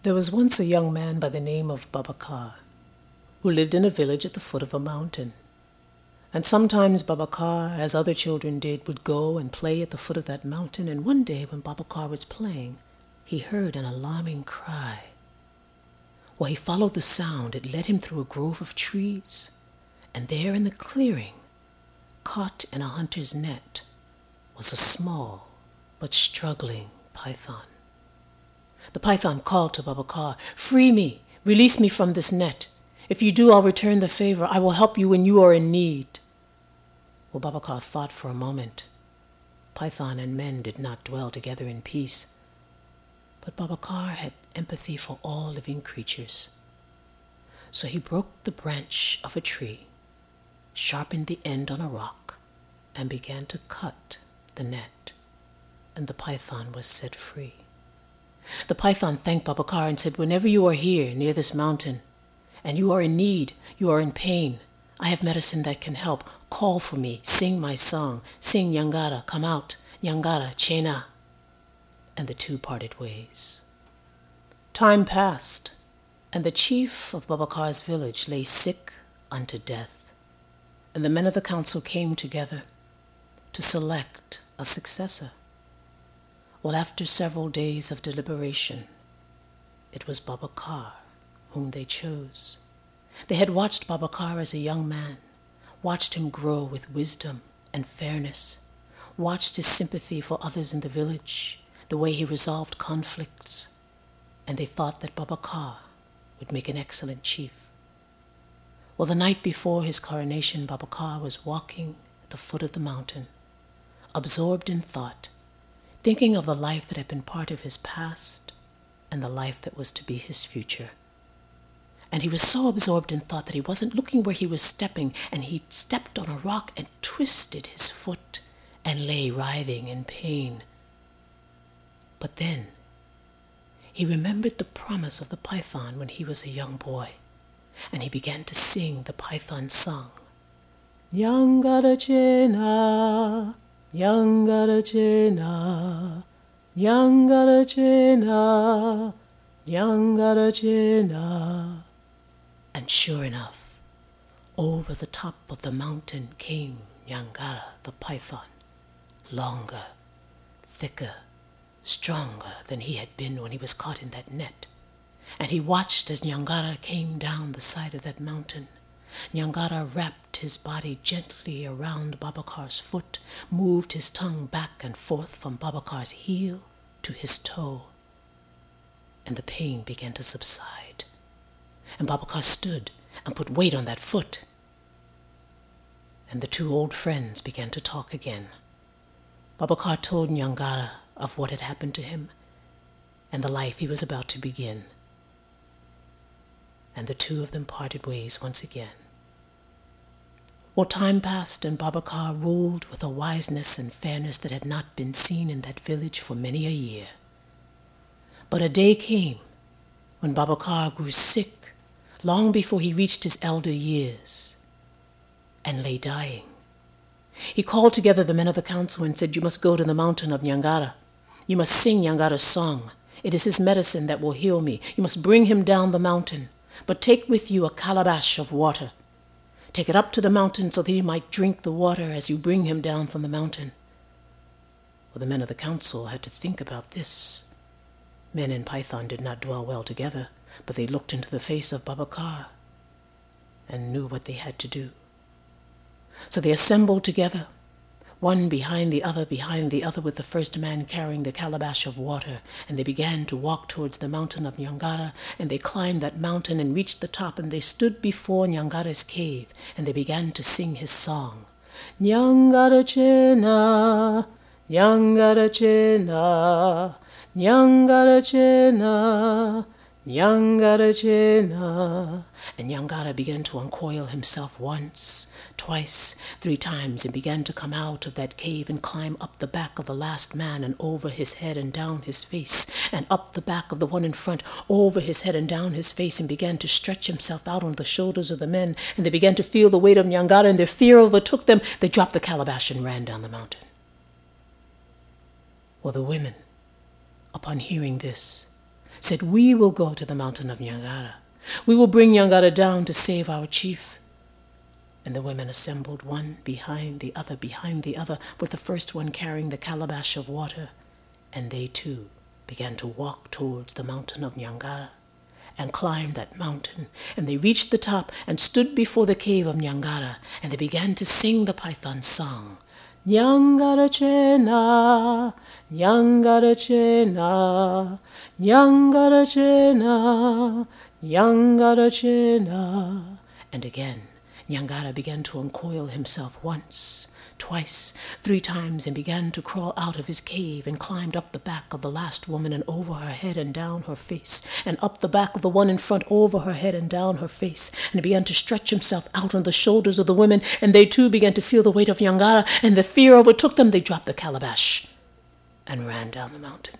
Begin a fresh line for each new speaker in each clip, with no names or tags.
There was once a young man by the name of Babacar, who lived in a village at the foot of a mountain. And sometimes Babacar, as other children did, would go and play at the foot of that mountain, and one day when Babacar was playing, he heard an alarming cry. Well, he followed the sound. It led him through a grove of trees, and there in the clearing, caught in a hunter's net, was a small but struggling python. The python called to Babacar, "Free me, release me from this net. If you do, I'll return the favor. I will help you when you are in need." Well, Babacar thought for a moment. Python and men did not dwell together in peace. But Babacar had empathy for all living creatures. So he broke the branch of a tree, sharpened the end on a rock, and began to cut the net, and the python was set free. The python thanked Babacar and said, "Whenever you are here near this mountain, and you are in need, you are in pain, I have medicine that can help. Call for me, sing my song, sing Nyangara, come out, Nyangara, Chena." And the two parted ways. Time passed, and the chief of Babacar's village lay sick unto death, and the men of the council came together to select a successor. Well, after several days of deliberation, it was Babacar whom they chose. They had watched Babacar as a young man, watched him grow with wisdom and fairness, watched his sympathy for others in the village, the way he resolved conflicts, and they thought that Babacar would make an excellent chief. Well, the night before his coronation, Babacar was walking at the foot of the mountain, absorbed in thought, thinking of the life that had been part of his past and the life that was to be his future. And he was so absorbed in thought that he wasn't looking where he was stepping, and he stepped on a rock and twisted his foot and lay writhing in pain. But then he remembered the promise of the python when he was a young boy, and he began to sing the python song. Nyangara Chena, Nyangara Chena, Nyangara Chena, Nyangara Chena. And sure enough, over the top of the mountain came Nyangara the python, longer, thicker, stronger than he had been when he was caught in that net. And he watched as Nyangara came down the side of that mountain. Nyangara wrapped his body gently around Babacar's foot, moved his tongue back and forth from Babacar's heel to his toe, and the pain began to subside. And Babacar stood and put weight on that foot, and the two old friends began to talk again. Babacar told Nyangara of what had happened to him and the life he was about to begin, and the two of them parted ways once again. Well, time passed, and Babacar ruled with a wiseness and fairness that had not been seen in that village for many a year. But a day came when Babacar grew sick long before he reached his elder years and lay dying. He called together the men of the council and said, "You must go to the mountain of Nyangara. You must sing Nyangara's song. It is his medicine that will heal me. You must bring him down the mountain, but take with you a calabash of water. Take it up to the mountain so that he might drink the water as you bring him down from the mountain." Well, the men of the council had to think about this. Men and python did not dwell well together, but they looked into the face of Babacar and knew what they had to do. So they assembled together, one behind the other, with the first man carrying the calabash of water, and they began to walk towards the mountain of Nyangara, and they climbed that mountain and reached the top, and they stood before Nyangara's cave, and they began to sing his song. Nyangara Chena, Nyangara Chena, Nyangara Chena, Nyangara Chena. And Nyangara began to uncoil himself once, twice, 3 times, and began to come out of that cave and climb up the back of the last man and over his head and down his face, and up the back of the one in front, over his head and down his face, and began to stretch himself out on the shoulders of the men, and they began to feel the weight of Nyangara, and their fear overtook them. They dropped the calabash and ran down the mountain. Well, the women, upon hearing this, said, "We will go to the mountain of Nyangara. We will bring Nyangara down to save our chief." And the women assembled one behind the other, with the first one carrying the calabash of water. And they too began to walk towards the mountain of Nyangara and climbed that mountain. And they reached the top and stood before the cave of Nyangara, and they began to sing the Python song. Nyangara chena, Nyangara chena, Nyangara chena, Nyangara chena. And again, Nyangara began to uncoil himself once, twice, 3 times, and began to crawl out of his cave and climbed up the back of the last woman and over her head and down her face, and up the back of the one in front over her head and down her face, and he began to stretch himself out on the shoulders of the women, and they too began to feel the weight of Nyangara, and the fear overtook them. They dropped the calabash and ran down the mountain.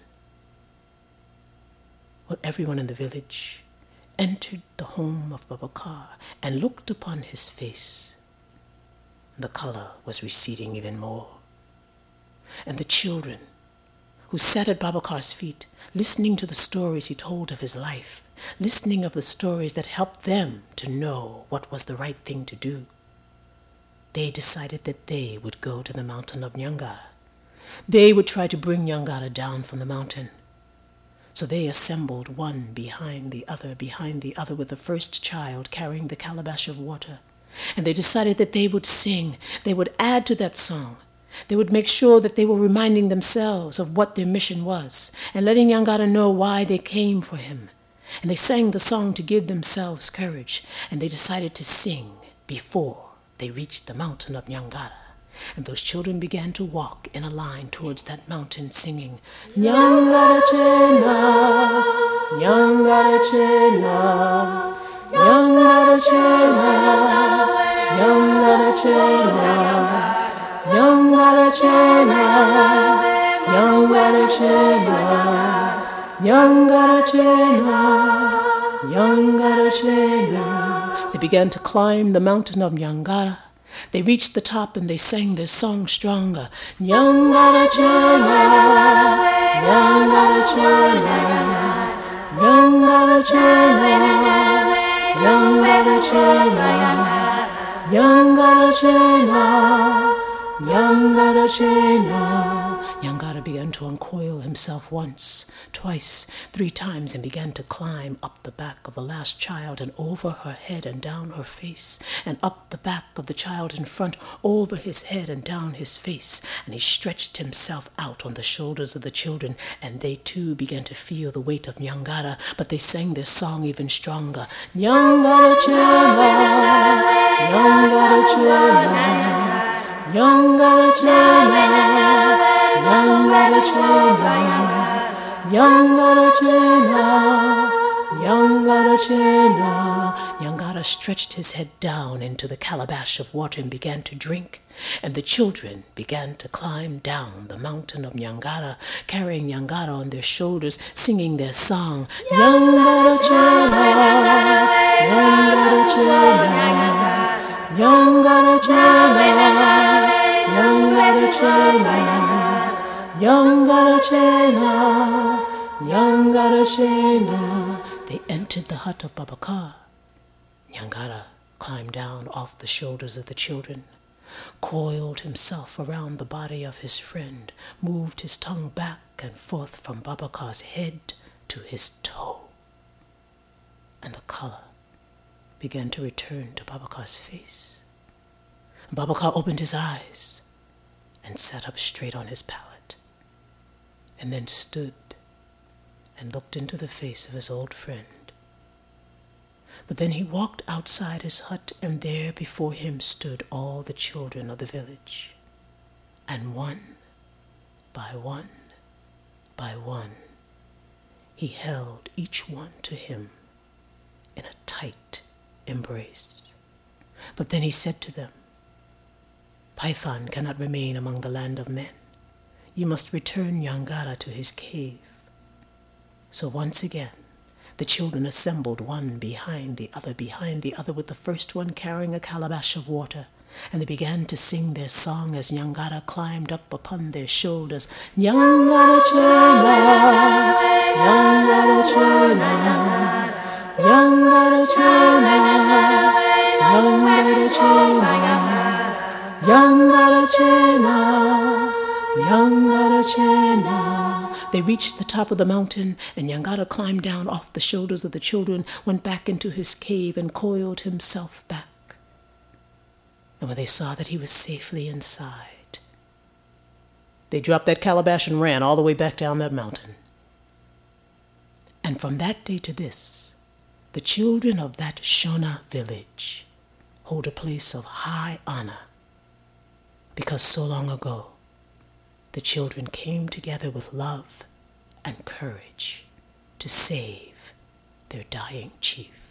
Well, everyone in the village entered the home of Babacar and looked upon his face. The color was receding even more. And the children who sat at Babacar's feet, listening to the stories he told of his life, listening of the stories that helped them to know what was the right thing to do, they decided that they would go to the mountain of Nyangara. They would try to bring Nyangara down from the mountain. So they assembled one behind the other, with the first child carrying the calabash of water. And they decided that they would sing. They would add to that song. They would make sure that they were reminding themselves of what their mission was and letting Nyangara know why they came for him. And they sang the song to give themselves courage. And they decided to sing before they reached the mountain of Nyangara. And those children began to walk in a line towards that mountain singing, Nyangara chena, Nyangara chena, Nyangara chena, Nyangara chena, Nyangara chena, Nyangara chena, Nyangara chena, Nyangara chena. They began to climb the mountain of Nyangara. They reached the top and they sang their song stronger. Nyangara chena, Nyangara chena, Nyangara chena, Nyangara chena, Nyangara chena, Nyangara chena. Nyangara began to uncoil himself once, twice, 3 times, and began to climb up the back of the last child and over her head and down her face, and up the back of the child in front, over his head and down his face. And he stretched himself out on the shoulders of the children, and they too began to feel the weight of Nyangara, but they sang their song even stronger. Nyangara chena, Nyangara chena, Nyangara chena, Nyangara chena, Nyangara chena, Nyangara chena. Nyangara stretched his head down into the calabash of water and began to drink. And the children began to climb down the mountain of Nyangara, carrying Nyangara on their shoulders, singing their song. Nyangara chena, Nyangara chena, Nyangara chena, Nyangara chena, Nyangara chena, Nyangara chena. They entered the hut of Babacar. Nyangara climbed down off the shoulders of the children, coiled himself around the body of his friend, moved his tongue back and forth from Babacar's head to his toe. And the color began to return to Babacar's face. Babacar opened his eyes and sat up straight on his pallet, and then stood and looked into the face of his old friend. But then he walked outside his hut, and there before him stood all the children of the village. And one by one, he held each one to him in a tight embrace. But then he said to them, Python cannot remain among the land of men. You must return Nyangara to his cave. So once again, the children assembled one behind the other, with the first one carrying a calabash of water, and they began to sing their song as Nyangara climbed up upon their shoulders. Nyangara chena, Yangarachena, Yangarachena, Yangarachena, Yangarachena, Yangarachena. They reached the top of the mountain, and Yangara climbed down off the shoulders of the children, went back into his cave, and coiled himself back. And when they saw that he was safely inside, they dropped that calabash and ran all the way back down that mountain. And from that day to this, the children of that Shona village hold a place of high honor, because so long ago, the children came together with love and courage to save their dying chief.